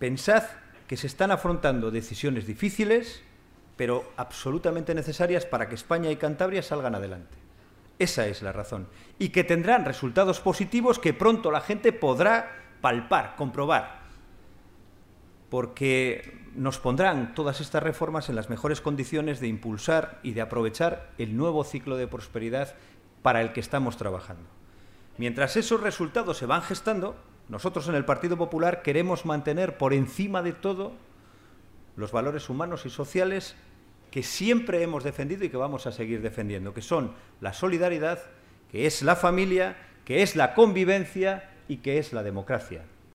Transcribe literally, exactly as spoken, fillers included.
Pensad que se están afrontando decisiones difíciles, pero absolutamente necesarias para que España y Cantabria salgan adelante. Esa es la razón. Y que tendrán resultados positivos que pronto la gente podrá palpar, comprobar. Porque nos pondrán todas estas reformas en las mejores condiciones de impulsar y de aprovechar el nuevo ciclo de prosperidad para el que estamos trabajando. Mientras esos resultados se van gestando, nosotros en el Partido Popular queremos mantener por encima de todo los valores humanos y sociales que siempre hemos defendido y que vamos a seguir defendiendo, que son la solidaridad, que es la familia, que es la convivencia y que es la democracia.